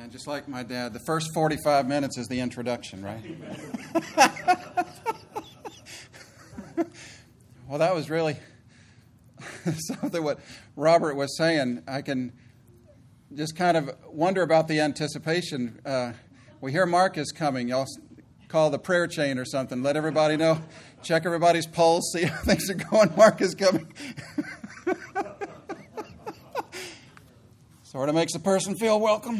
Just like my dad, the first 45 minutes is the introduction, right? Well, that was really something what Robert was saying. I can just kind of wonder about the anticipation. We hear Mark is coming. Y'all call the prayer chain or something. Let everybody know. Check everybody's pulse. See how things are going. Mark is coming. Sort of makes a person feel welcome.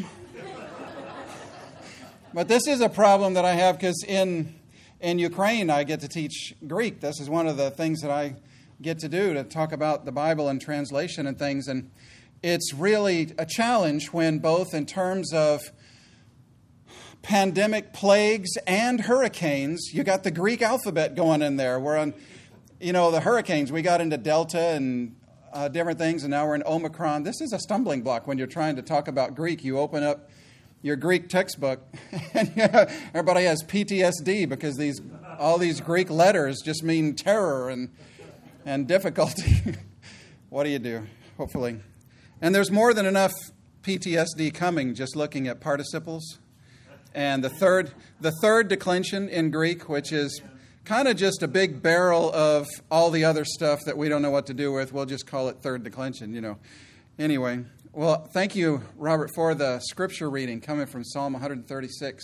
But this is a problem that I have because in Ukraine I get to teach Greek. This is one of the things that I get to do, to talk about the Bible and translation and things. And it's really a challenge when both in terms of pandemic plagues and hurricanes, you got the Greek alphabet going in there. We're on, the hurricanes. We got into Delta and different things, and now we're in Omicron. This is a stumbling block when you're trying to talk about Greek. You open up your Greek textbook, and everybody has PTSD because all these Greek letters just mean terror and difficulty. What do you do? Hopefully. And there's more than enough PTSD coming just looking at participles. And the third declension in Greek, which is kind of just a big barrel of all the other stuff that we don't know what to do with. We'll just call it third declension, Anyway, well, thank you, Robert, for the scripture reading coming from Psalm 136.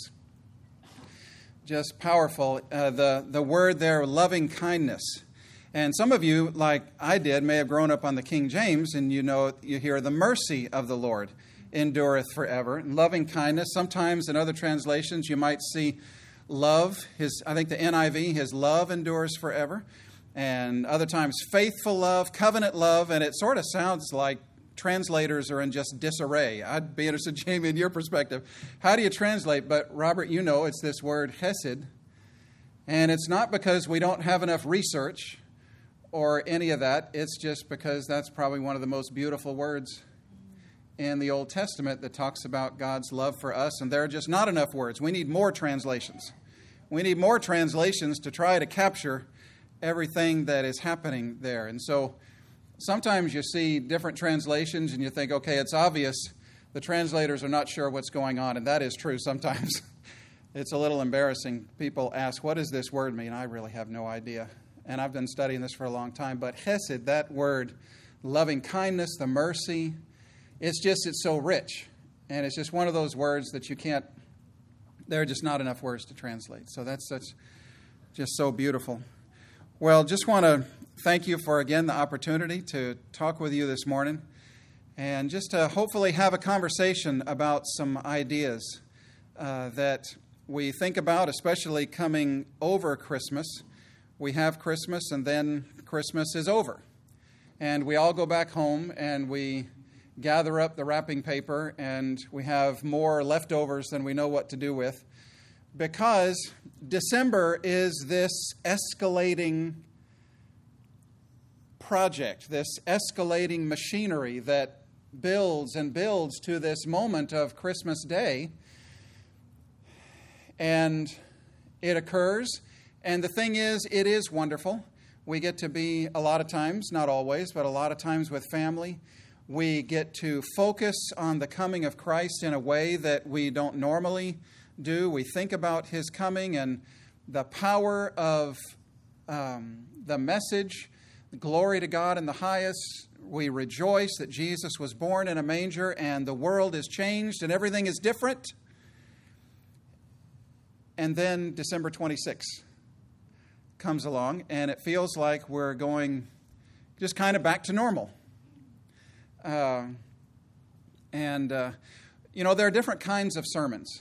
Just powerful. The word there, loving kindness. And some of you, like I did, may have grown up on the King James, and you hear the mercy of the Lord endureth forever. And loving kindness. Sometimes in other translations you might see love. I think the NIV, his love endures forever. And other times faithful love, covenant love, and it sort of sounds like translators are in just disarray. I'd be interested, Jamie, in your perspective. How do you translate? But Robert, it's this word hesed. And it's not because we don't have enough research or any of that. It's just because that's probably one of the most beautiful words in the Old Testament that talks about God's love for us. And there are just not enough words. We need more translations. We need more translations to try to capture everything that is happening there. And so sometimes you see different translations and you think, okay, it's obvious the translators are not sure what's going on. And that is true sometimes. It's a little embarrassing. People ask, what does this word mean? I really have no idea. And I've been studying this for a long time. But hesed, that word, loving kindness, the mercy, it's so rich. And it's just one of those words that there are just not enough words to translate. So that's just so beautiful. Well, just want to thank you for, again, the opportunity to talk with you this morning. And just to hopefully have a conversation about some ideas that we think about, especially coming over Christmas. We have Christmas, and then Christmas is over. And we all go back home, and we gather up the wrapping paper, and we have more leftovers than we know what to do with, because December is this escalating project, this escalating machinery that builds and builds to this moment of Christmas Day. And it occurs. And the thing is, it is wonderful. We get to be a lot of times, not always, but a lot of times with family. We get to focus on the coming of Christ in a way that we don't normally do. We think about his coming and the power of the message. Glory to God in the highest. We rejoice that Jesus was born in a manger and the world is changed and everything is different. And then December 26th comes along, and it feels like we're going just kind of back to normal. There are different kinds of sermons.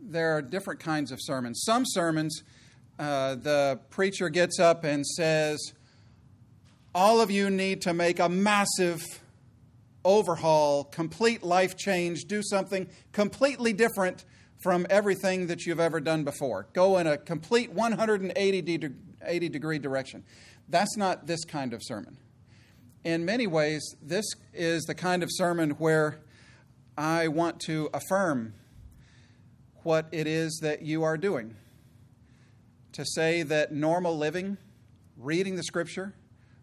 Some sermons, the preacher gets up and says, all of you need to make a massive overhaul, complete life change, do something completely different from everything that you've ever done before. Go in a complete 180 degree direction. That's not this kind of sermon. In many ways, this is the kind of sermon where I want to affirm what it is that you are doing. To say that normal living, reading the Scripture,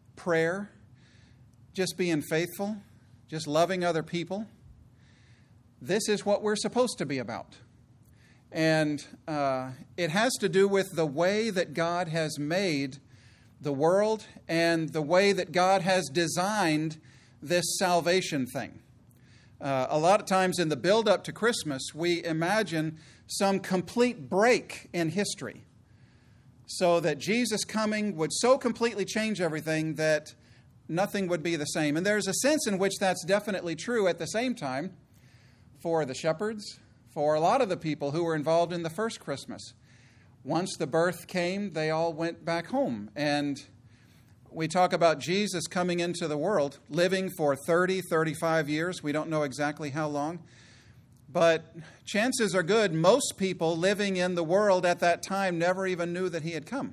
prayer, just being faithful, just loving other people, this is what we're supposed to be about. And it has to do with the way that God has made the world and the way that God has designed this salvation thing. A lot of times in the build-up to Christmas, we imagine some complete break in history so that Jesus coming would so completely change everything that nothing would be the same. And there's a sense in which that's definitely true. At the same time, for the shepherds, for a lot of the people who were involved in the first Christmas, once the birth came, they all went back home. And we talk about Jesus coming into the world, living for 30, 35 years. We don't know exactly how long. But chances are good most people living in the world at that time never even knew that he had come.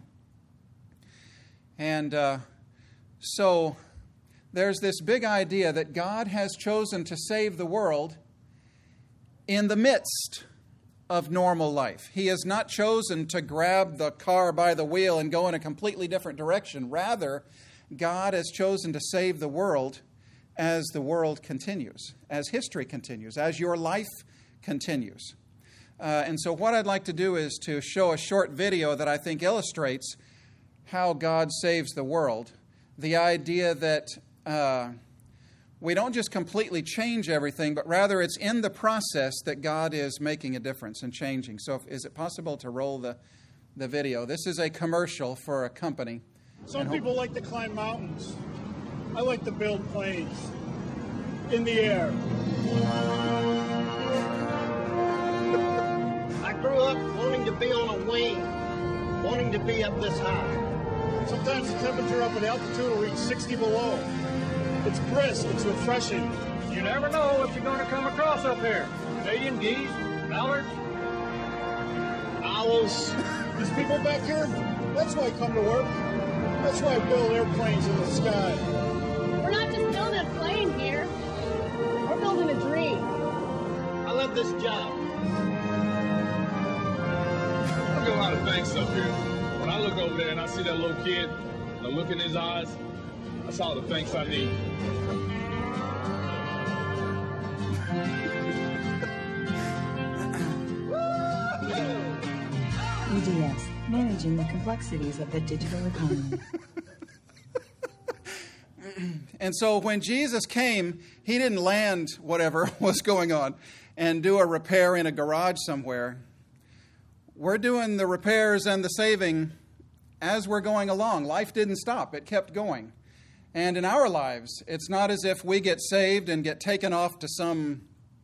And so there's this big idea that God has chosen to save the world in the midst of normal life. He has not chosen to grab the car by the wheel and go in a completely different direction. Rather, God has chosen to save the world as the world continues, as history continues, as your life continues. And so what I'd like to do is to show a short video that I think illustrates how God saves the world. The idea that we don't just completely change everything, but rather it's in the process that God is making a difference and changing. So is it possible to roll the video? This is a commercial for a company. Some people like to climb mountains. I like to build planes in the air. I grew up wanting to be on a wing, wanting to be up this high. Sometimes the temperature up at altitude will reach 60 below. It's brisk, it's refreshing. You never know what you're going to come across up here. Canadian geese, mallards, Owls. These people back here, that's why I come to work. That's why I build airplanes in the sky. We're not just building a plane here. We're building a dream. I love this job. I do a lot of things up here. When I look over there and I see that little kid, the look in his eyes, that's all the thanks I need. EDS, managing the complexities of the digital economy. And so when Jesus came, he didn't land whatever was going on and do a repair in a garage somewhere. We're doing the repairs and the saving as we're going along. Life didn't stop. It kept going. And in our lives, it's not as if we get saved and get taken off to some,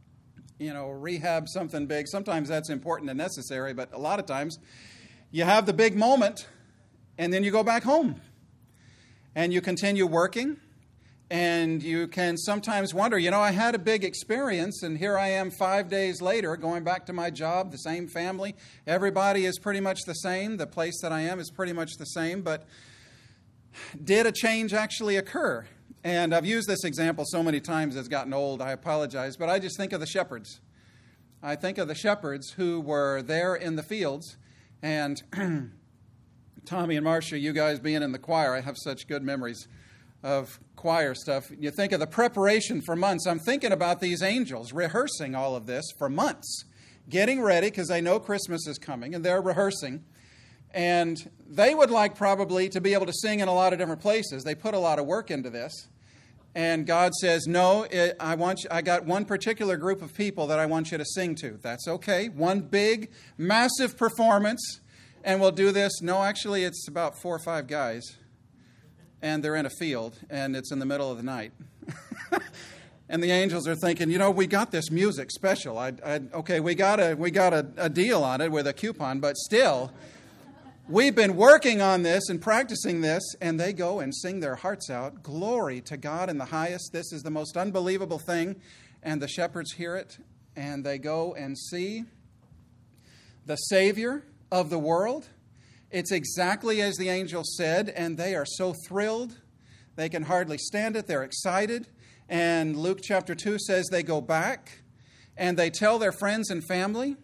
rehab, something big. Sometimes that's important and necessary, but a lot of times you have the big moment and then you go back home and you continue working. And you can sometimes wonder, I had a big experience, and here I am 5 days later going back to my job, the same family. Everybody is pretty much the same. The place that I am is pretty much the same. But did a change actually occur? And I've used this example so many times it's gotten old. I apologize. But I just think of the shepherds. I think of the shepherds who were there in the fields. And Tommy and Marcia, you guys being in the choir, I have such good memories of choir stuff. You think of the preparation for months. I'm thinking about these angels rehearsing all of this for months, getting ready because they know Christmas is coming, and they're rehearsing. And they would like probably to be able to sing in a lot of different places. They put a lot of work into this. And God says, no, I got one particular group of people that I want you to sing to. That's okay. One big, massive performance, and we'll do this. No, actually, it's about 4 or 5 guys. And they're in a field, and it's in the middle of the night. And the angels are thinking, we got this music special. Okay, we got a deal on it with a coupon, but still, we've been working on this and practicing this, and they go and sing their hearts out. Glory to God in the highest. This is the most unbelievable thing. And the shepherds hear it, and they go and see the Savior of the world. It's exactly as the angel said, and they are so thrilled. They can hardly stand it. They're excited. And Luke chapter 2 says they go back, and they tell their friends and family.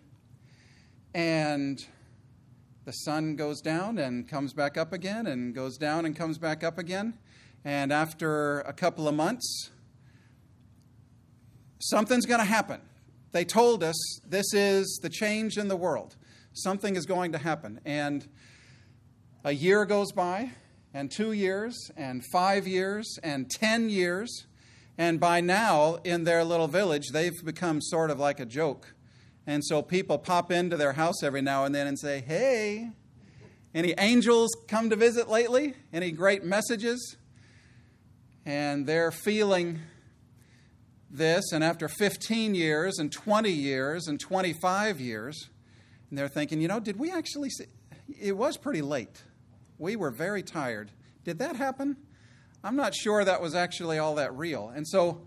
And the sun goes down and comes back up again, and goes down and comes back up again. And after a couple of months, something's going to happen. they told us this is the change in the world. Something is going to happen. And a year goes by, and 2 years, and 5 years, and 10 years. And by now, in their little village, they've become sort of like a joke. And so people pop into their house every now and then and say, hey, any angels come to visit lately? Any great messages? And they're feeling this, and after 15 years, and 20 years, and 25 years, and they're thinking, did we actually see? It was pretty late. We were very tired. Did that happen? I'm not sure that was actually all that real. And so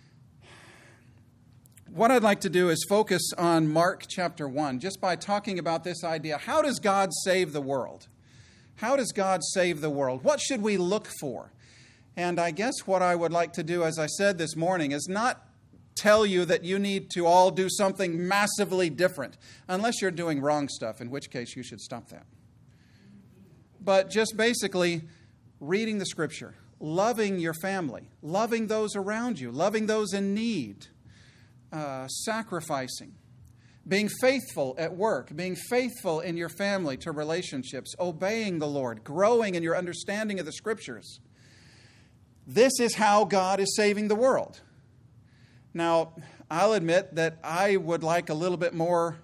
what I'd like to do is focus on Mark chapter 1, just by talking about this idea. How does God save the world? How does God save the world? What should we look for? And I guess what I would like to do, as I said this morning, is not tell you that you need to all do something massively different, unless you're doing wrong stuff, in which case you should stop that. But just basically reading the Scripture, loving your family, loving those around you, loving those in need, sacrificing, being faithful at work, being faithful in your family to relationships, obeying the Lord, growing in your understanding of the Scriptures. This is how God is saving the world. Now, I'll admit that I would like a little bit more,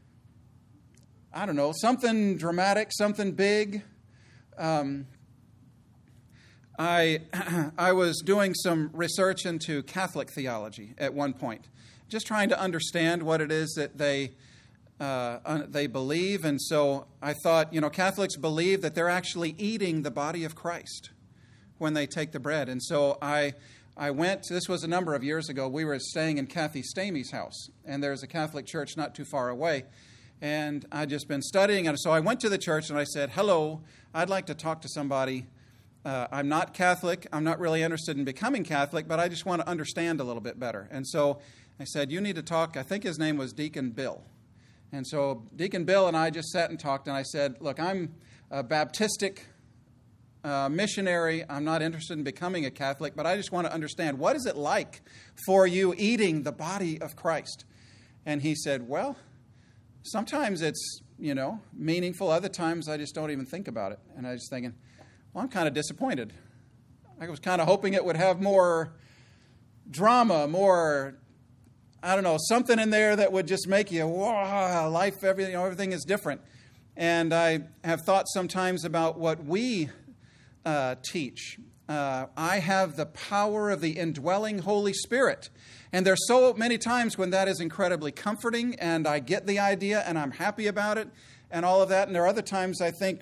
something dramatic, something big. I was doing some research into Catholic theology at one point, just trying to understand what it is that they believe. And so I thought, Catholics believe that they're actually eating the body of Christ when they take the bread. And so I went, this was a number of years ago, we were staying in Kathy Stamey's house, and there's a Catholic church not too far away. And I'd just been studying, and so I went to the church and I said, hello, I'd like to talk to somebody. I'm not Catholic, I'm not really interested in becoming Catholic, but I just want to understand a little bit better. And so I said, you need to talk, I think his name was Deacon Bill. And so Deacon Bill and I just sat and talked, and I said, look, I'm a Baptistic missionary. I'm not interested in becoming a Catholic, but I just want to understand, what is it like for you eating the body of Christ? And he said, well, sometimes it's, meaningful. Other times I just don't even think about it. And I was thinking, well, I'm kind of disappointed. I was kind of hoping it would have more drama, more, something in there that would just make you, wow, life, everything is different. And I have thought sometimes about what we teach. I have the power of the indwelling Holy Spirit. And there's so many times when that is incredibly comforting, and I get the idea, and I'm happy about it, and all of that. And there are other times I think,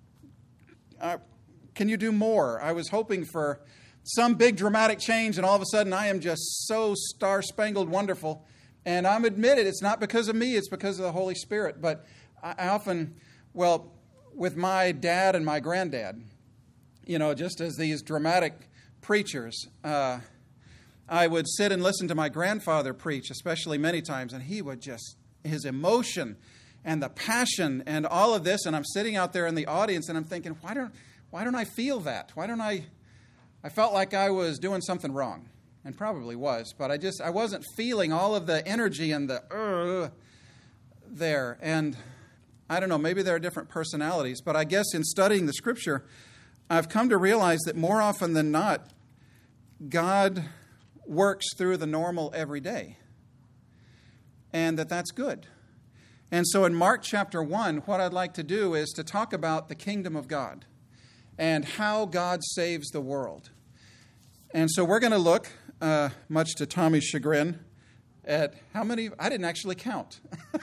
can you do more? I was hoping for some big dramatic change, and all of a sudden I am just so star-spangled wonderful. And I'm admitted, it's not because of me, it's because of the Holy Spirit. But I often, with my dad and my granddad, just as these dramatic preachers, I would sit and listen to my grandfather preach, especially many times, and he would just, his emotion and the passion and all of this, and I'm sitting out there in the audience, and I'm thinking, why don't I feel that? I felt like I was doing something wrong, and probably was, but I wasn't feeling all of the energy and the there. And I don't know, maybe there are different personalities, but I guess in studying the Scripture, I've come to realize that more often than not, God works through the normal everyday, and that's good. And so in Mark chapter 1, what I'd like to do is to talk about the kingdom of God and how God saves the world. And so we're going to look, much to Tommy's chagrin, at how many, I didn't actually count.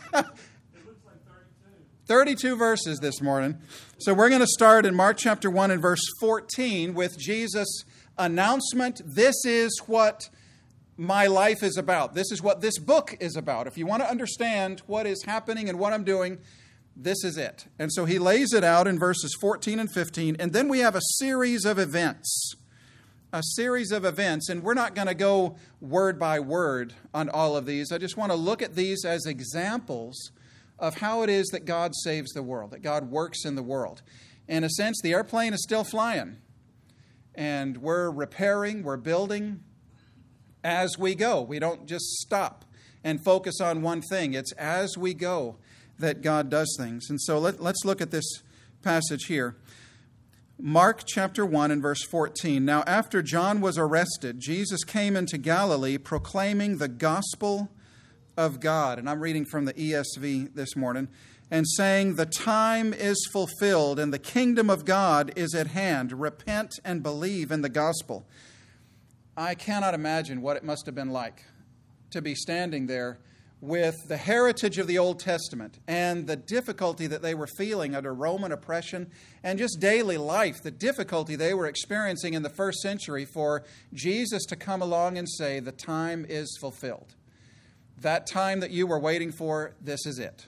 32 verses this morning. So we're going to start in Mark chapter 1 and verse 14 with Jesus' announcement. This is what my life is about. This is what this book is about. If you want to understand what is happening and what I'm doing, this is it. And so he lays it out in verses 14 and 15. And then we have a series of events. And we're not going to go word by word on all of these. I just want to look at these as examples of how it is that God saves the world, that God works in the world. In a sense, the airplane is still flying, and we're repairing, we're building as we go. We don't just stop. and focus on one thing. It's as we go that God does things. And so let's look at this passage here. Mark chapter 1 and verse 14. Now after John was arrested, Jesus came into Galilee proclaiming the gospel of God. And I'm reading from the ESV this morning. And saying, the time is fulfilled and the kingdom of God is at hand. Repent and believe in the gospel. I cannot imagine what it must have been like to be standing there with the heritage of the Old Testament and the difficulty that they were feeling under Roman oppression and just daily life, the difficulty they were experiencing in the first century, for Jesus to come along and say, the time is fulfilled. That time that you were waiting for, this is it.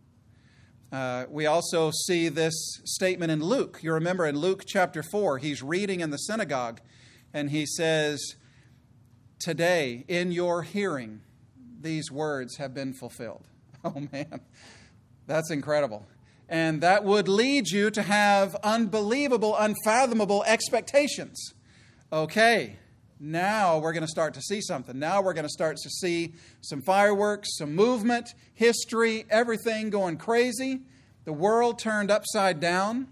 We also see this statement in Luke. You remember in Luke chapter 4, he's reading in the synagogue, and he says, today, in your hearing, these words have been fulfilled. Oh, man, that's incredible. And that would lead you to have unbelievable, unfathomable expectations. Okay, now we're going to start to see something. Now we're going to start to see some fireworks, some movement, history, everything going crazy. The world turned upside down.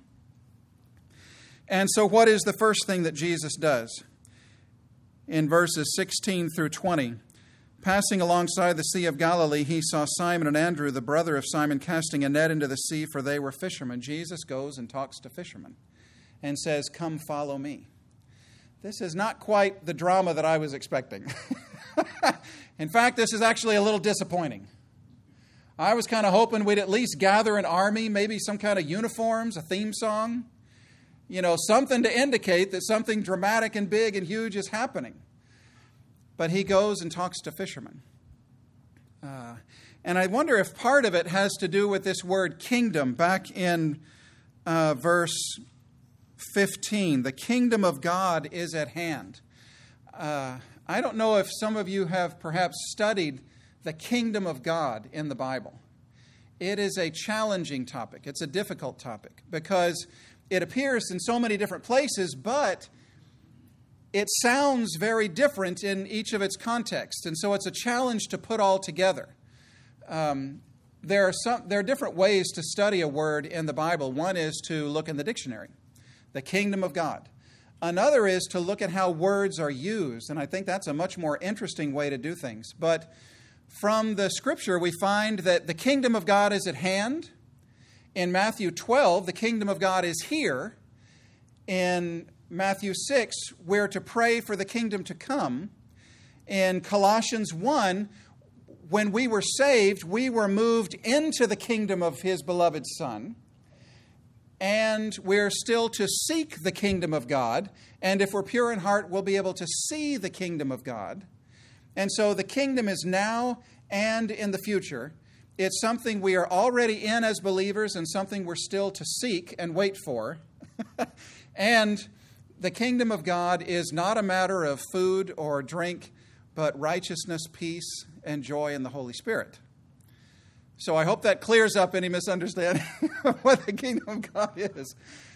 And so what is the first thing that Jesus does? In verses 16 through 20, passing alongside the Sea of Galilee, he saw Simon and Andrew, the brother of Simon, casting a net into the sea, for they were fishermen. Jesus goes and talks to fishermen and says, come follow me. This is not quite the drama that I was expecting. In fact, this is actually a little disappointing. I was kind of hoping we'd at least gather an army, maybe some kind of uniforms, a theme song, something to indicate that something dramatic and big and huge is happening. But he goes and talks to fishermen. And I wonder if part of it has to do with this word kingdom back in verse 15. The kingdom of God is at hand. I don't know if some of you have perhaps studied the kingdom of God in the Bible. It is a challenging topic. It's a difficult topic because it appears in so many different places, but it sounds very different in each of its contexts. And so it's a challenge to put all together. There are different ways to study a word in the Bible. One is to look in the dictionary, the kingdom of God. Another is to look at how words are used, and I think that's a much more interesting way to do things. But from the Scripture, we find that the kingdom of God is at hand. In Matthew 12, the kingdom of God is here. In Matthew 6, we're to pray for the kingdom to come. In Colossians 1, when we were saved, we were moved into the kingdom of His beloved Son. And we're still to seek the kingdom of God. And if we're pure in heart, we'll be able to see the kingdom of God. And so the kingdom is now and in the future. It's something we are already in as believers and something we're still to seek and wait for. And the kingdom of God is not a matter of food or drink, but righteousness, peace, and joy in the Holy Spirit. So I hope that clears up any misunderstanding of what the kingdom of God is.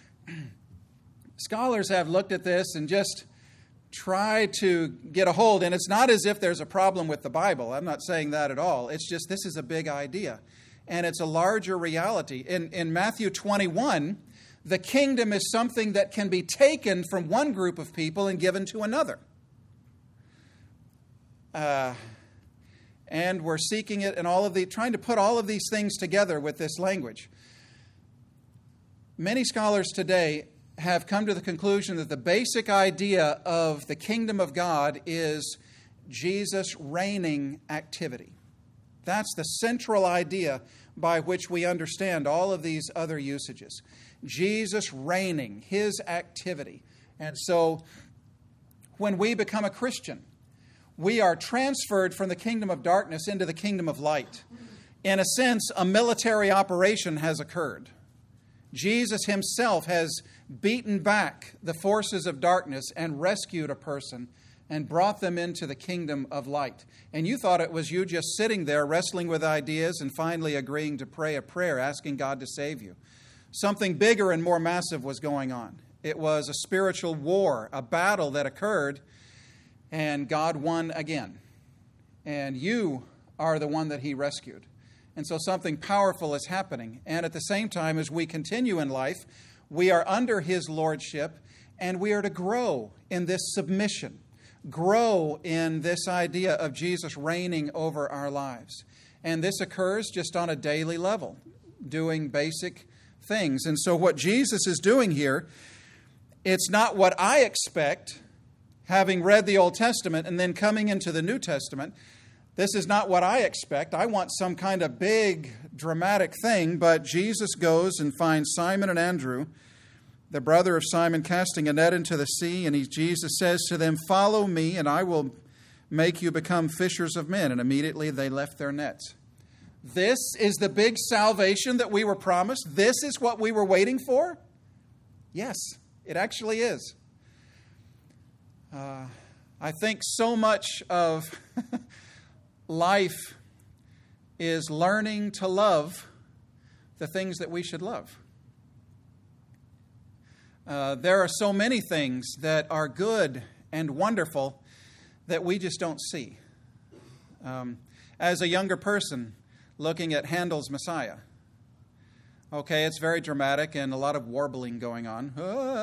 Scholars have looked at this and just tried to get a hold. And it's not as if there's a problem with the Bible. I'm not saying that at all. It's just this is a big idea. And it's a larger reality. In Matthew 21, the kingdom is something that can be taken from one group of people and given to another. And we're seeking it and trying to put all of these things together with this language. Many scholars today have come to the conclusion that the basic idea of the kingdom of God is Jesus' reigning activity. That's the central idea by which we understand all of these other usages. Jesus reigning, His activity. And so when we become a Christian, we are transferred from the kingdom of darkness into the kingdom of light. In a sense, a military operation has occurred. Jesus Himself has beaten back the forces of darkness and rescued a person and brought them into the kingdom of light. And you thought it was you just sitting there wrestling with ideas and finally agreeing to pray a prayer, asking God to save you. Something bigger and more massive was going on. It was a spiritual war, a battle that occurred, and God won again. And you are the one that he rescued. And so something powerful is happening. And at the same time, as we continue in life, we are under his lordship, and we are to grow in this submission, grow in this idea of Jesus reigning over our lives. And this occurs just on a daily level, doing basic things. And so what Jesus is doing here, it's not what I expect, having read the Old Testament and then coming into the New Testament. This is not what I expect. I want some kind of big, dramatic thing, but Jesus goes and finds Simon and Andrew, the brother of Simon, casting a net into the sea, and Jesus says to them, "Follow me, and I will make you become fishers of men." And immediately they left their nets. This is the big salvation that we were promised? This is what we were waiting for? Yes, it actually is. I think so much of life is learning to love the things that we should love. There are so many things that are good and wonderful that we just don't see. As a younger person, looking at Handel's Messiah. Okay, it's very dramatic and a lot of warbling going on.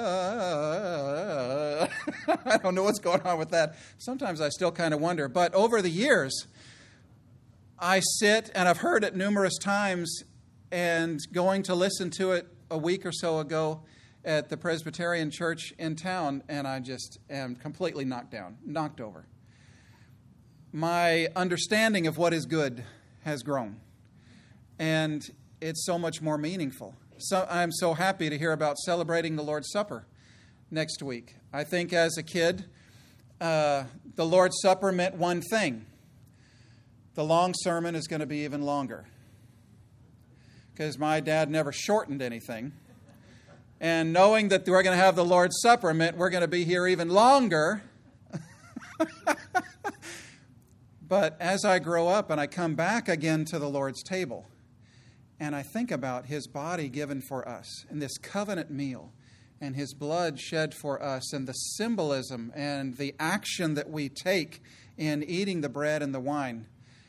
I don't know what's going on with that. Sometimes I still kind of wonder. But over the years, I sit, and I've heard it numerous times, and going to listen to it a week or so ago at the Presbyterian church in town, and I just am completely knocked over. My understanding of what is good has grown, and it's so much more meaningful. So I'm so happy to hear about celebrating the Lord's Supper next week. I think as a kid, the Lord's Supper meant one thing. The long sermon is going to be even longer, because my dad never shortened anything. And knowing that we're going to have the Lord's Supper meant we're going to be here even longer. But as I grow up and I come back again to the Lord's table, and I think about his body given for us, and this covenant meal, and his blood shed for us, and the symbolism and the action that we take in eating the bread and the wine,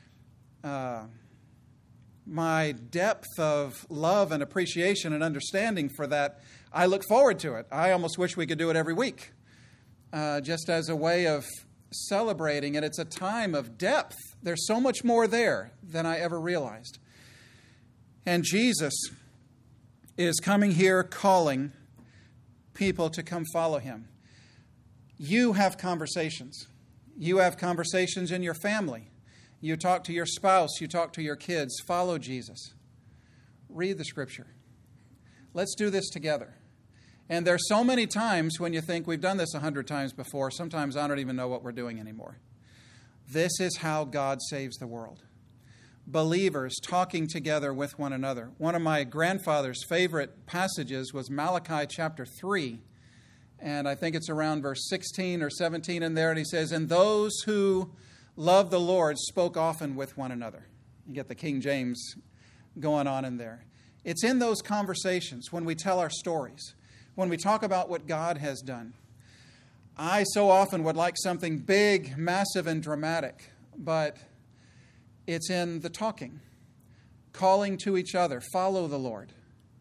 my depth of love and appreciation and understanding for that, I look forward to it. I almost wish we could do it every week, just as a way of celebrating. And it's a time of depth. There's so much more there than I ever realized. And Jesus is coming here calling people to come follow him. You have conversations. You have conversations in your family. You talk to your spouse. You talk to your kids. Follow Jesus. Read the Scripture. Let's do this together. And there's so many times when you think we've done this 100 times before, sometimes I don't even know what we're doing anymore. This is how God saves the world. Believers talking together with one another. One of my grandfather's favorite passages was Malachi chapter 3. And I think it's around verse 16 or 17 in there. And he says, "And those who love the Lord spoke often with one another." You get the King James going on in there. It's in those conversations when we tell our stories, when we talk about what God has done. I so often would like something big, massive, and dramatic, but it's in the talking, calling to each other, follow the Lord.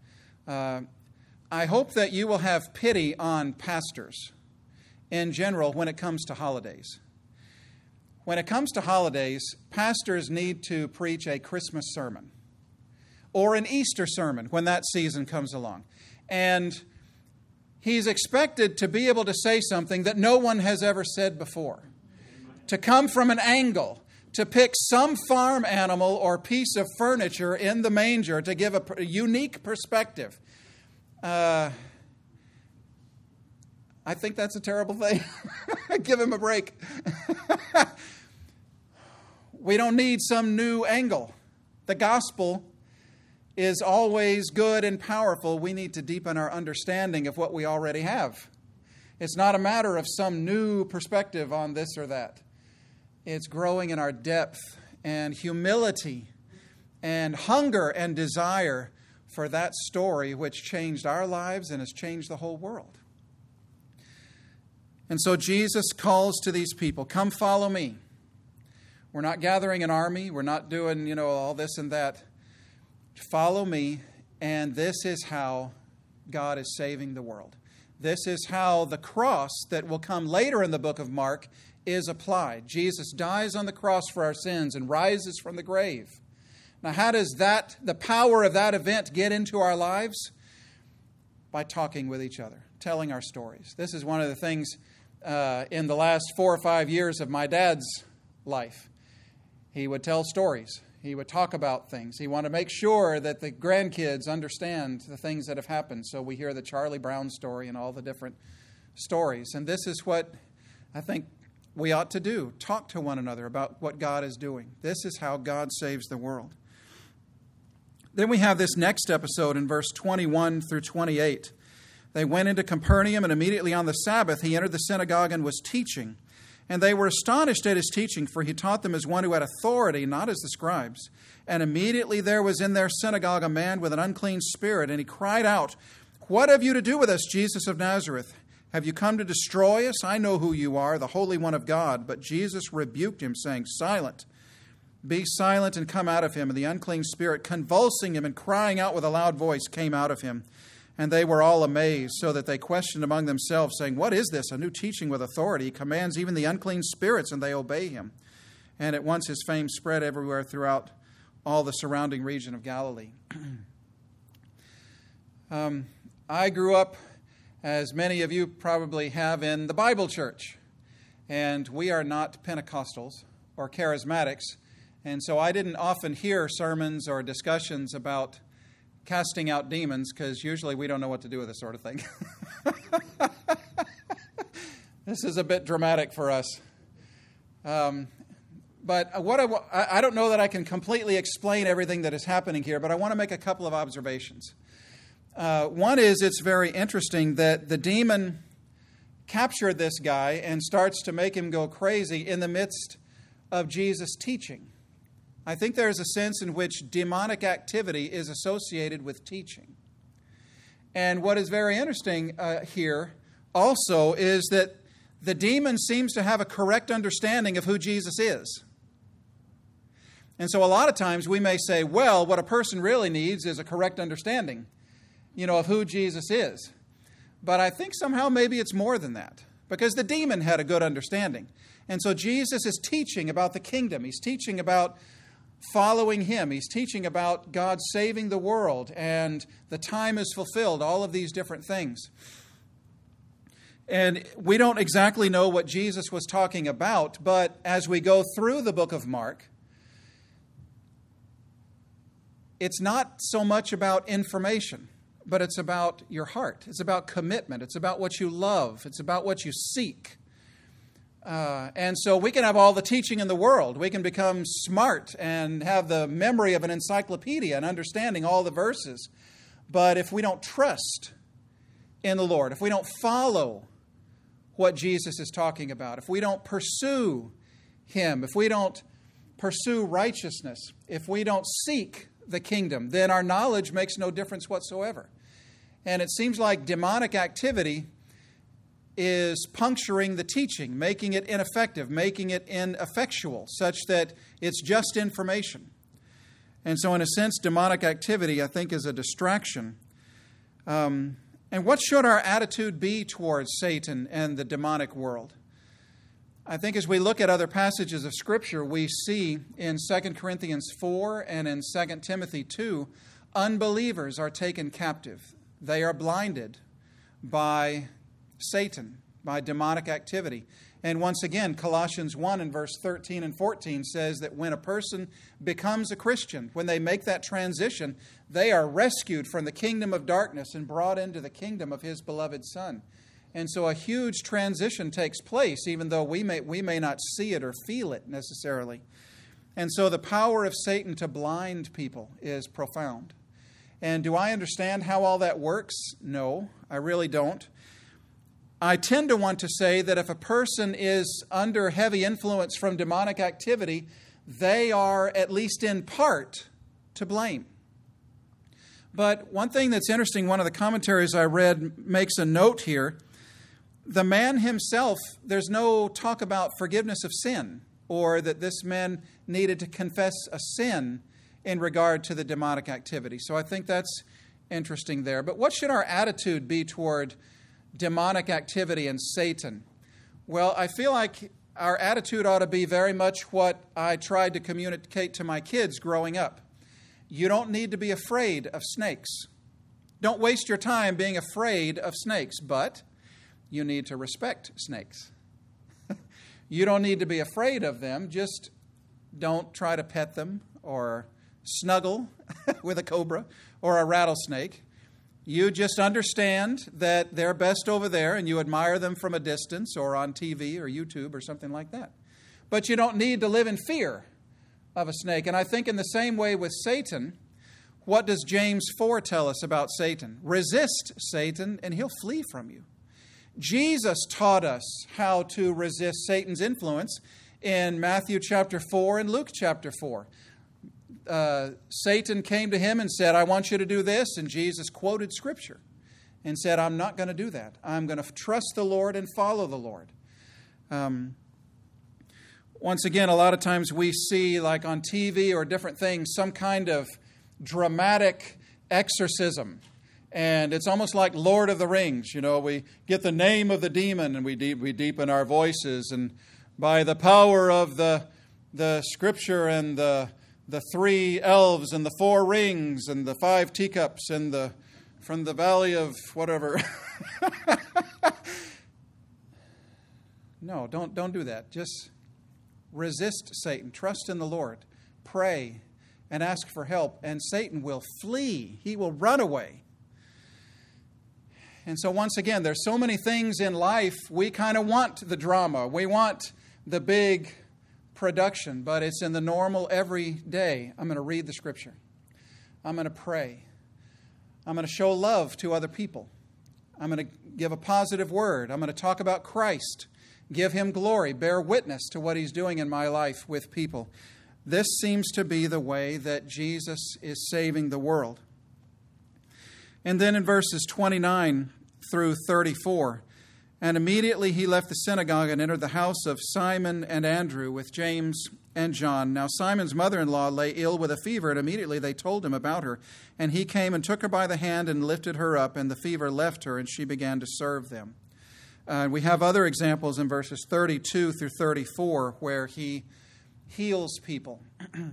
I hope that you will have pity on pastors in general when it comes to holidays. When it comes to holidays, pastors need to preach a Christmas sermon or an Easter sermon when that season comes along. And he's expected to be able to say something that no one has ever said before, to come from an angle, to pick some farm animal or piece of furniture in the manger to give a unique perspective. I think that's a terrible thing. Give him a break. We don't need some new angle. The gospel is always good and powerful. We need to deepen our understanding of what we already have. It's not a matter of some new perspective on this or that. It's growing in our depth and humility and hunger and desire for that story which changed our lives and has changed the whole world. And so Jesus calls to these people, "Come follow me." We're not gathering an army. We're not doing, all this and that. Follow me, and this is how God is saving the world. This is how the cross that will come later in the book of Mark is applied. Jesus dies on the cross for our sins and rises from the grave. Now, how does the power of that event get into our lives? By talking with each other, telling our stories. This is one of the things in the last 4 or 5 years of my dad's life. He would tell stories. He would talk about things. He wanted to make sure that the grandkids understand the things that have happened. So we hear the Charlie Brown story and all the different stories. And this is what I think we ought to do. Talk to one another about what God is doing. This is how God saves the world. Then we have this next episode in verse 21 through 28. They went into Capernaum, and immediately on the Sabbath he entered the synagogue and was teaching. And they were astonished at his teaching, for he taught them as one who had authority, not as the scribes. And immediately there was in their synagogue a man with an unclean spirit, and he cried out, "What have you to do with us, Jesus of Nazareth? Have you come to destroy us? I know who you are, the Holy One of God." But Jesus rebuked him, saying, "Be silent and come out of him." And the unclean spirit, convulsing him and crying out with a loud voice, came out of him. And they were all amazed, so that they questioned among themselves, saying, "What is this? A new teaching with authority. He commands even the unclean spirits, and they obey him." And at once his fame spread everywhere throughout all the surrounding region of Galilee. I grew up, as many of you probably have, in the Bible church. And we are not Pentecostals or charismatics. And so I didn't often hear sermons or discussions about casting out demons, because usually we don't know what to do with this sort of thing. This is a bit dramatic for us. But I don't know that I can completely explain everything that is happening here, but I want to make a couple of observations. One is, it's very interesting that the demon captured this guy and starts to make him go crazy in the midst of Jesus' teaching. I think there's a sense in which demonic activity is associated with teaching. And what is very interesting here also is that the demon seems to have a correct understanding of who Jesus is. And so a lot of times we may say, well, what a person really needs is a correct understanding, of who Jesus is. But I think somehow maybe it's more than that, because the demon had a good understanding. And so Jesus is teaching about the kingdom. He's teaching about following him. He's teaching about God saving the world, and the time is fulfilled, all of these different things. And we don't exactly know what Jesus was talking about, but as we go through the book of Mark, it's not so much about information, but it's about your heart. It's about commitment. It's about what you love. It's about what you seek. And so we can have all the teaching in the world. We can become smart and have the memory of an encyclopedia and understanding all the verses. But if we don't trust in the Lord, if we don't follow what Jesus is talking about, if we don't pursue him, if we don't pursue righteousness, if we don't seek the kingdom, then our knowledge makes no difference whatsoever. And it seems like demonic activity is puncturing the teaching, making it ineffective, making it ineffectual, such that it's just information. And so in a sense, demonic activity, I think, is a distraction. And what should our attitude be towards Satan and the demonic world? I think as we look at other passages of Scripture, we see in 2 Corinthians 4 and in 2 Timothy 2, unbelievers are taken captive. They are blinded by Satan, by demonic activity. And once again, Colossians 1 and verse 13 and 14 says that when a person becomes a Christian, when they make that transition, they are rescued from the kingdom of darkness and brought into the kingdom of his beloved Son. And so a huge transition takes place, even though we may not see it or feel it necessarily. And so the power of Satan to blind people is profound. And do I understand how all that works? No, I really don't. I tend to want to say that if a person is under heavy influence from demonic activity, they are, at least in part, to blame. But one thing that's interesting, one of the commentaries I read makes a note here. The man himself, there's no talk about forgiveness of sin or that this man needed to confess a sin in regard to the demonic activity. So I think that's interesting there. But what should our attitude be toward demonic activity and Satan? Well, I feel like our attitude ought to be very much what I tried to communicate to my kids growing up. You don't need to be afraid of snakes. Don't waste your time being afraid of snakes, but you need to respect snakes. You don't need to be afraid of them. Just don't try to pet them or snuggle with a cobra or a rattlesnake. You just understand that they're best over there and you admire them from a distance or on TV or YouTube or something like that. But you don't need to live in fear of a snake. And I think in the same way with Satan, what does James 4 tell us about Satan? Resist Satan and he'll flee from you. Jesus taught us how to resist Satan's influence in Matthew chapter 4 and Luke chapter 4. Satan came to him and said, I want you to do this. And Jesus quoted Scripture and said, I'm not going to do that. I'm going to trust the Lord and follow the Lord. Once again, a lot of times we see, like on TV or different things, some kind of dramatic exorcism. And it's almost like Lord of the Rings. You know, we get the name of the demon and we deepen our voices. And by the power of the Scripture and the 3 elves and the 4 rings and the 5 teacups and from the valley of whatever. No, don't do that. Just resist Satan. Trust in the Lord. Pray and ask for help. And Satan will flee. He will run away. And so once again, there's so many things in life. We kind of want the drama. We want the big production, but it's in the normal everyday. I'm going to read the Scripture. I'm going to pray. I'm going to show love to other people. I'm going to give a positive word. I'm going to talk about Christ, give Him glory, bear witness to what He's doing in my life with people. This seems to be the way that Jesus is saving the world. And then in verses 29 through 34, and immediately he left the synagogue and entered the house of Simon and Andrew with James and John. Now Simon's mother-in-law lay ill with a fever, and immediately they told him about her. And he came and took her by the hand and lifted her up, and the fever left her, and she began to serve them. We have other examples in verses 32 through 34 where he heals people.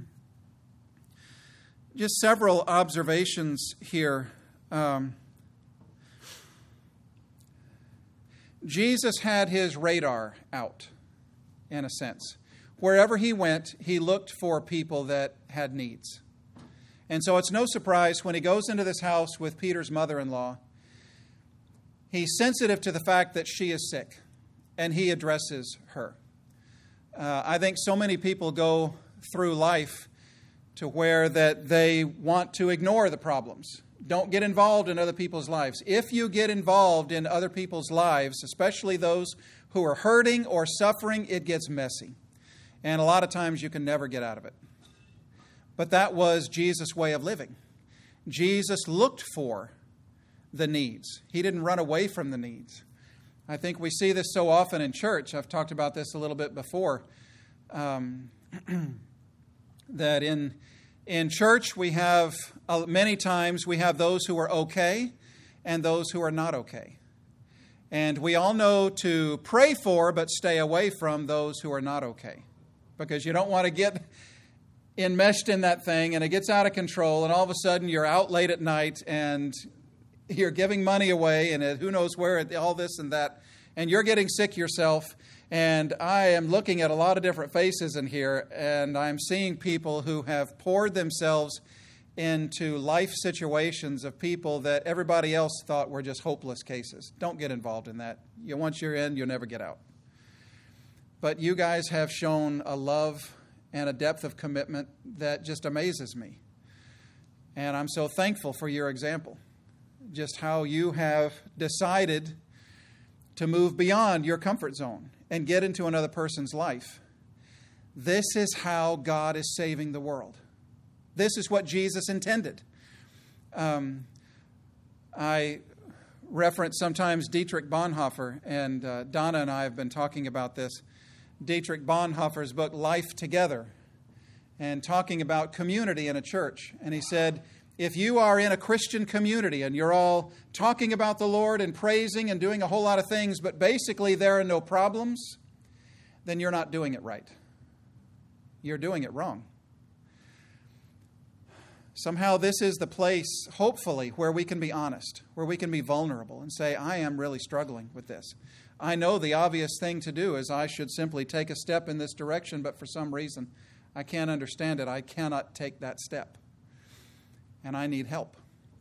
Just several observations here. Jesus had his radar out, in a sense. Wherever he went, he looked for people that had needs. And so it's no surprise when he goes into this house with Peter's mother-in-law, he's sensitive to the fact that she is sick, and he addresses her. I think so many people go through life to where that they want to ignore the problems. Don't get involved in other people's lives. If you get involved in other people's lives, especially those who are hurting or suffering, it gets messy. And a lot of times you can never get out of it. But that was Jesus' way of living. Jesus looked for the needs. He didn't run away from the needs. I think we see this so often in church. I've talked about this a little bit before. That in church we have, many times we have those who are okay and those who are not okay. And we all know to pray for but stay away from those who are not okay. Because you don't want to get enmeshed in that thing and it gets out of control and all of a sudden you're out late at night and you're giving money away and who knows where, all this and that, and you're getting sick yourself. And I am looking at a lot of different faces in here, and I'm seeing people who have poured themselves into life situations of people that everybody else thought were just hopeless cases. Don't get involved in that. Once you're in, you'll never get out. But you guys have shown a love and a depth of commitment that just amazes me. And I'm so thankful for your example. Just how you have decided to move beyond your comfort zone and get into another person's life. This is how God is saving the world. This is what Jesus intended. I reference sometimes Dietrich Bonhoeffer, and Donna and I have been talking about this. Dietrich Bonhoeffer's book, Life Together, and talking about community in a church. And he said, if you are in a Christian community and you're all talking about the Lord and praising and doing a whole lot of things, but basically there are no problems, then you're not doing it right. You're doing it wrong. Somehow this is the place, hopefully, where we can be honest, where we can be vulnerable and say, I am really struggling with this. I know the obvious thing to do is I should simply take a step in this direction, but for some reason I can't understand it. I cannot take that step. And I need help.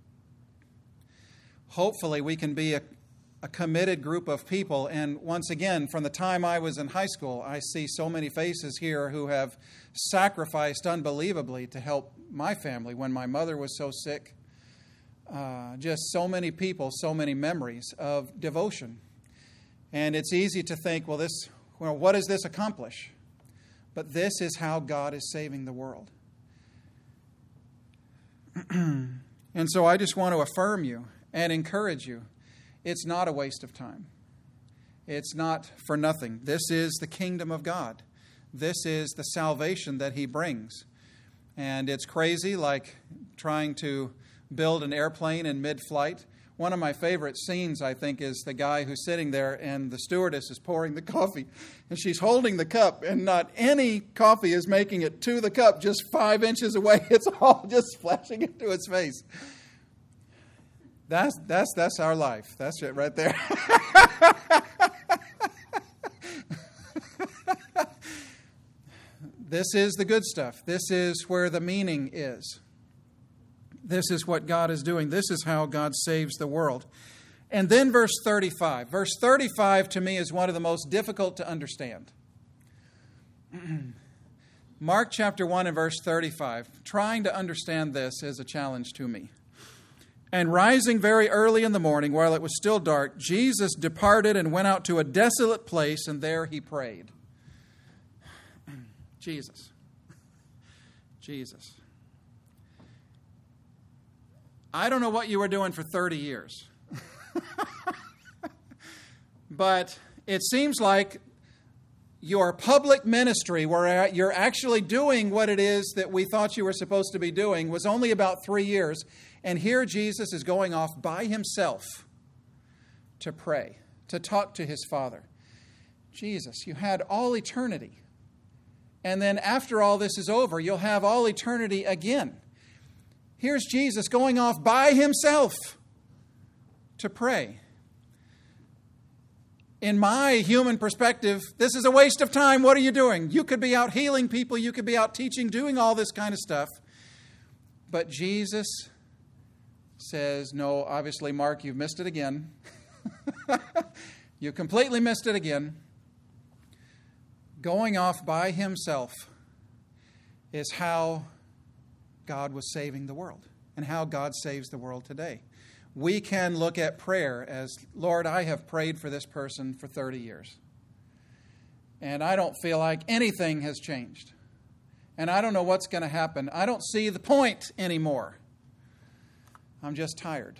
Hopefully we can be a committed group of people. And once again, from the time I was in high school, I see so many faces here who have sacrificed unbelievably to help my family when my mother was so sick. Just so many people, so many memories of devotion. And it's easy to think, well, what does this accomplish? But this is how God is saving the world. And so I just want to affirm you and encourage you. It's not a waste of time. It's not for nothing. This is the kingdom of God. This is the salvation that He brings. And it's crazy, like trying to build an airplane in mid-flight. One of my favorite scenes, I think, is the guy who's sitting there and the stewardess is pouring the coffee. And she's holding the cup, and not any coffee is making it to the cup, just 5 inches away. It's all just splashing into its face. That's our life. That's it right there. This is the good stuff. This is where the meaning is. This is what God is doing. This is how God saves the world. And then verse 35. Verse 35 to me is one of the most difficult to understand. Mark chapter 1 and verse 35. Trying to understand this is a challenge to me. And rising very early in the morning, while it was still dark, Jesus departed and went out to a desolate place, and there He prayed. Jesus. I don't know what you were doing for 30 years. But it seems like your public ministry, where you're actually doing what it is that we thought you were supposed to be doing, was only about 3 years. And here Jesus is going off by Himself to pray, to talk to His Father. Jesus, you had all eternity. And then after all this is over, you'll have all eternity again. Here's Jesus going off by Himself to pray. In my human perspective, this is a waste of time. What are you doing? You could be out healing people. You could be out teaching, doing all this kind of stuff. But Jesus says, no, obviously, Mark, you've missed it again. You completely missed it again. Going off by Himself is how God was saving the world and how God saves the world today. We can look at prayer as, Lord, I have prayed for this person for 30 years. And I don't feel like anything has changed. And I don't know what's going to happen. I don't see the point anymore. I'm just tired.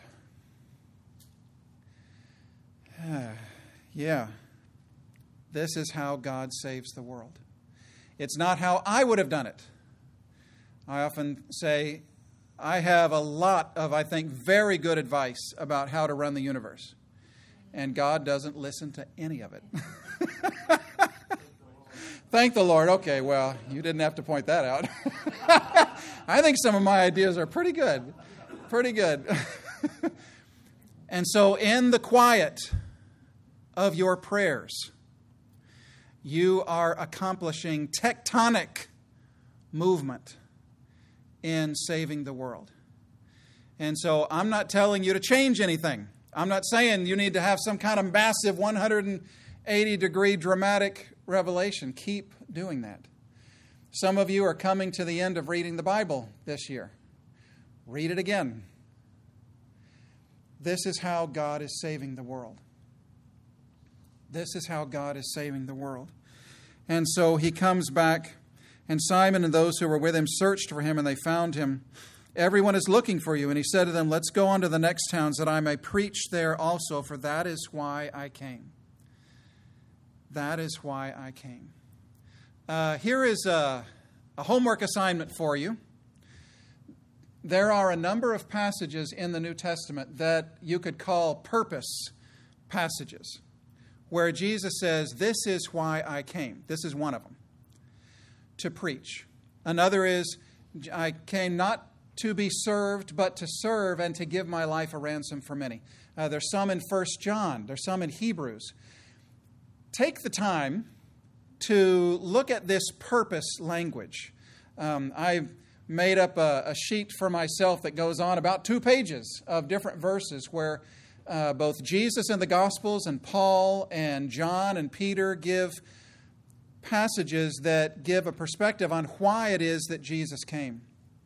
Yeah. This is how God saves the world. It's not how I would have done it. I often say, I have a lot of, I think, very good advice about how to run the universe. And God doesn't listen to any of it. Thank the Lord. Okay, well, you didn't have to point that out. I think some of my ideas are pretty good. Pretty good. And so in the quiet of your prayers, you are accomplishing tectonic movement in saving the world. And so I'm not telling you to change anything. I'm not saying you need to have some kind of massive 180-degree dramatic revelation. Keep doing that. Some of you are coming to the end of reading the Bible this year. Read it again. This is how God is saving the world. This is how God is saving the world. And so He comes back, and Simon and those who were with him searched for Him, and they found Him. Everyone is looking for you. And He said to them, let's go on to the next towns, that I may preach there also, for that is why I came. That is why I came. Here is a homework assignment for you. There are a number of passages in the New Testament that you could call purpose passages, where Jesus says, "This is why I came." This is one of them, to preach. Another is, "I came not to be served, but to serve and to give my life a ransom for many." There's some in 1 John. There's some in Hebrews. Take the time to look at this purpose language. I made up a sheet for myself that goes on about 2 pages of different verses where both Jesus in the Gospels and Paul and John and Peter give passages that give a perspective on why it is that Jesus came.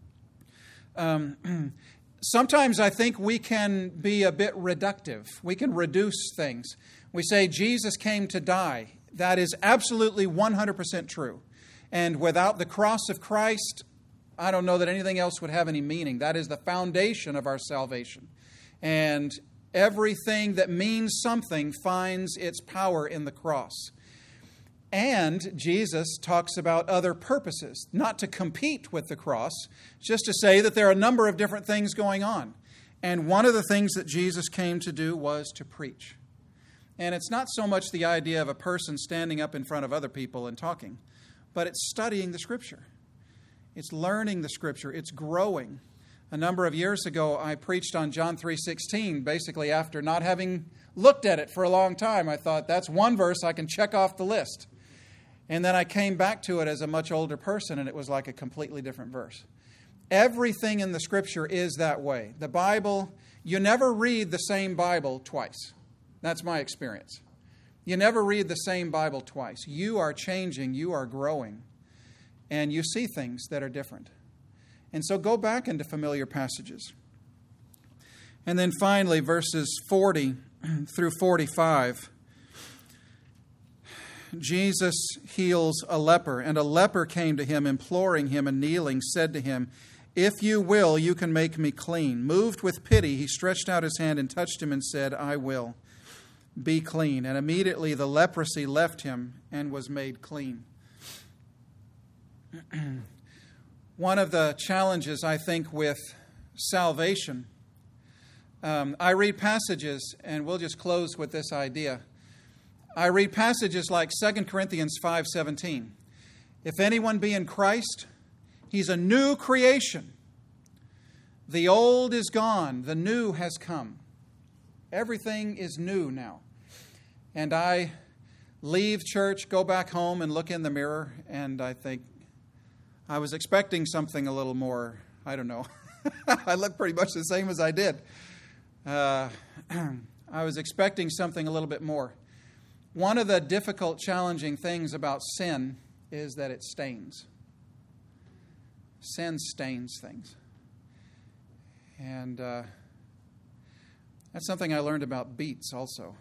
Sometimes I think we can be a bit reductive. We can reduce things. We say Jesus came to die. That is absolutely 100% true. And without the cross of Christ, I don't know that anything else would have any meaning. That is the foundation of our salvation. And everything that means something finds its power in the cross. And Jesus talks about other purposes, not to compete with the cross, just to say that there are a number of different things going on. And one of the things that Jesus came to do was to preach. And it's not so much the idea of a person standing up in front of other people and talking, but it's studying the Scripture. It's learning the Scripture. It's growing. A number of years ago, I preached on John 3:16, basically after not having looked at it for a long time. I thought, that's one verse I can check off the list. And then I came back to it as a much older person, and it was like a completely different verse. Everything in the Scripture is that way. The Bible, you never read the same Bible twice. That's my experience. You never read the same Bible twice. You are changing, you are growing, and you see things that are different. And so go back into familiar passages. And then finally, verses 40 through 45. Jesus heals a leper, and a leper came to him, imploring him, and kneeling, said to him, "If you will, you can make me clean." Moved with pity, he stretched out his hand and touched him and said, "I will. Be clean." And immediately the leprosy left him and was made clean. One of the challenges, I think, with salvation, I read passages, and we'll just close with this idea. I read passages like 2 Corinthians 5:17. If anyone be in Christ, he's a new creation. The old is gone, the new has come. Everything is new now. And I leave church, go back home, and look in the mirror, and I think, I was expecting something a little more, I don't know. I look pretty much the same as I did. I was expecting something a little bit more. One of the difficult, challenging things about sin is that it stains. Sin stains things. And that's something I learned about beets also.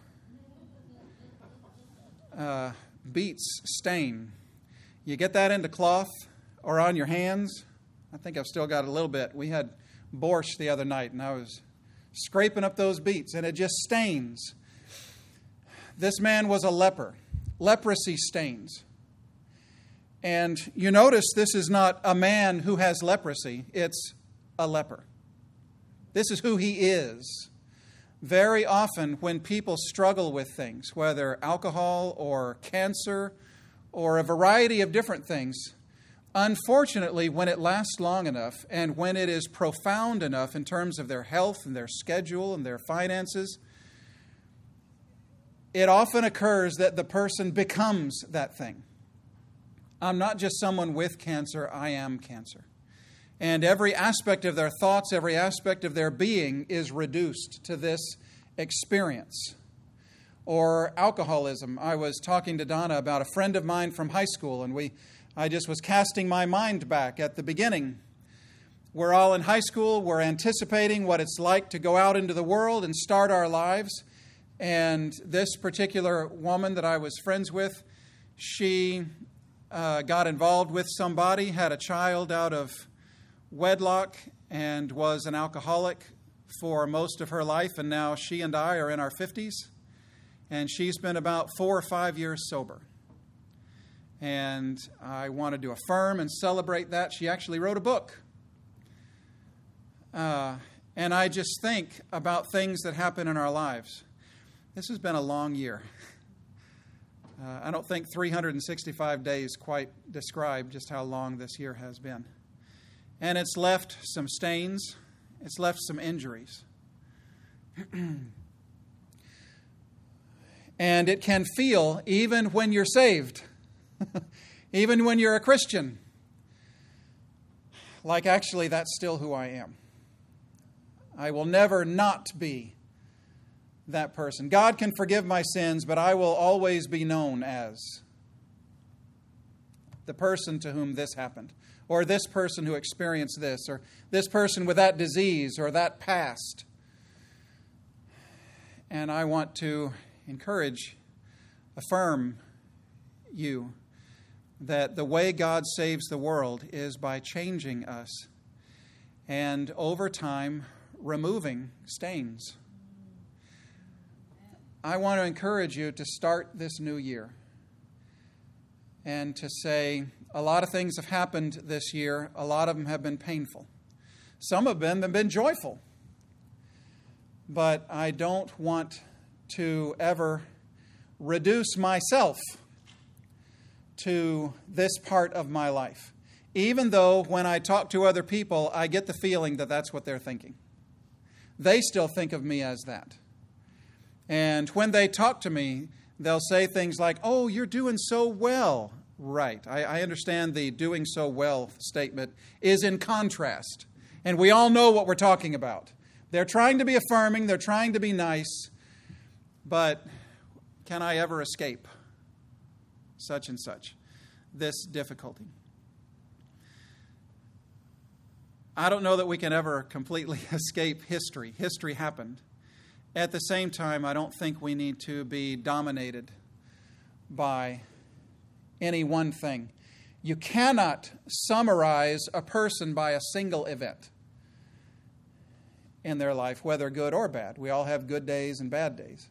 Beets stain. You get that into cloth or on your hands. I think I've still got a little bit. We had borscht the other night, and I was scraping up those beets, and it just stains. This man was a leper. Leprosy stains. And you notice this is not a man who has leprosy. It's a leper. This is who he is. Very often when people struggle with things, whether alcohol or cancer or a variety of different things, unfortunately, when it lasts long enough and when it is profound enough in terms of their health and their schedule and their finances, it often occurs that the person becomes that thing. I'm not just someone with cancer, I am cancer. And every aspect of their thoughts, every aspect of their being is reduced to this experience. Or alcoholism. I was talking to Donna about a friend of mine from high school, and I just was casting my mind back at the beginning. We're all in high school, we're anticipating what it's like to go out into the world and start our lives. And this particular woman that I was friends with, she got involved with somebody, had a child out of wedlock, and was an alcoholic for most of her life. And now she and I are in our 50s, and she's been about 4 or 5 years sober. And I wanted to affirm and celebrate that. She actually wrote a book. And I just think about things that happen in our lives. This has been a long year. I don't think 365 days quite describe just how long this year has been. And it's left some stains. It's left some injuries. And it can feel, even when you're saved, even when you're a Christian, like actually that's still who I am. I will never not be that person. God can forgive my sins, but I will always be known as the person to whom this happened, or this person who experienced this, or this person with that disease, or that past. And I want to encourage, affirm you that the way God saves the world is by changing us and over time removing stains. I want to encourage you to start this new year and to say, a lot of things have happened this year. A lot of them have been painful. Some of them have been joyful. But I don't want to ever reduce myself to this part of my life, even though when I talk to other people, I get the feeling that that's what they're thinking. They still think of me as that. And when they talk to me, they'll say things like, "Oh, you're doing so well." Right. I understand the doing so well statement is in contrast. And we all know what we're talking about. They're trying to be affirming. They're trying to be nice. But can I ever escape such and such, this difficulty? I don't know that we can ever completely escape history. History happened. At the same time, I don't think we need to be dominated by any one thing. You cannot summarize a person by a single event in their life, whether good or bad. We all have good days and bad days.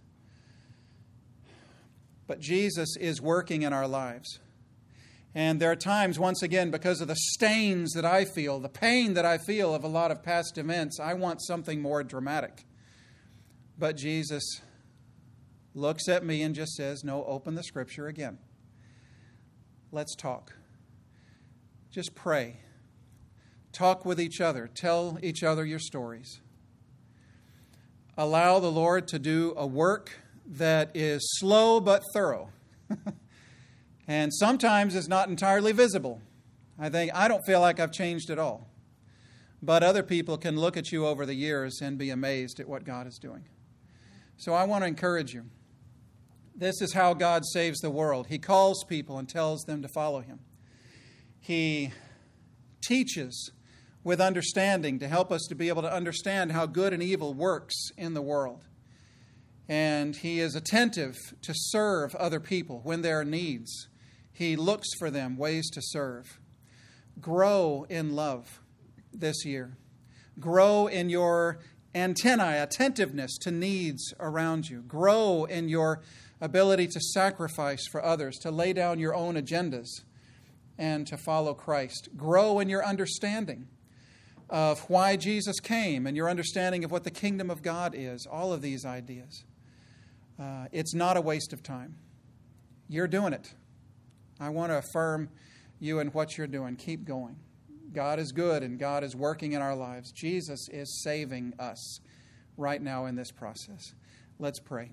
But Jesus is working in our lives. And there are times, once again, because of the stains that I feel, the pain that I feel of a lot of past events, I want something more dramatic. But Jesus looks at me and just says, "No, open the Scripture again. Let's talk. Just pray. Talk with each other. Tell each other your stories. Allow the Lord to do a work that is slow but thorough." And sometimes it's not entirely visible. I don't feel like I've changed at all. But other people can look at you over the years and be amazed at what God is doing. So I want to encourage you. This is how God saves the world. He calls people and tells them to follow Him. He teaches with understanding to help us to be able to understand how good and evil works in the world. And He is attentive to serve other people when there are needs. He looks for them, ways to serve. Grow in love this year. Grow in your antennae, attentiveness to needs around you. Grow in your ability to sacrifice for others, to lay down your own agendas and to follow Christ. Grow in your understanding of why Jesus came and your understanding of what the kingdom of God is. All of these ideas. It's not a waste of time. You're doing it. I want to affirm you in what you're doing. Keep going. God is good and God is working in our lives. Jesus is saving us right now in this process. Let's pray.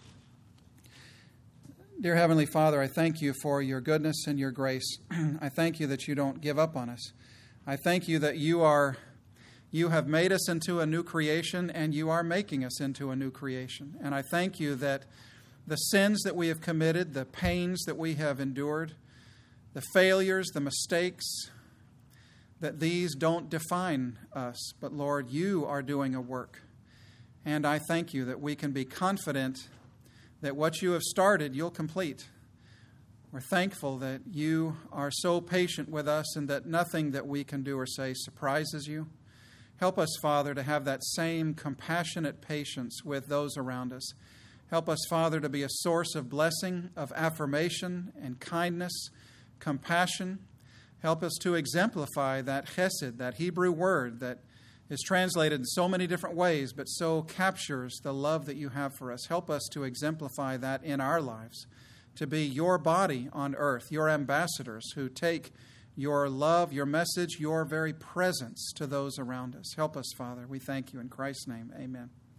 Dear Heavenly Father, I thank you for your goodness and your grace. I thank you that you don't give up on us. I thank you that you have made us into a new creation and you are making us into a new creation. And I thank you that the sins that we have committed, the pains that we have endured, the failures, the mistakes, that these don't define us. But Lord, you are doing a work. And I thank you that we can be confident that what you have started, you'll complete. We're thankful that you are so patient with us and that nothing that we can do or say surprises you. Help us, Father, to have that same compassionate patience with those around us. Help us, Father, to be a source of blessing, of affirmation and kindness compassion. Help us to exemplify that chesed, that Hebrew word that is translated in so many different ways, but so captures the love that you have for us. Help us to exemplify that in our lives, to be your body on earth, your ambassadors who take your love, your message, your very presence to those around us. Help us, Father. We thank you in Christ's name. Amen.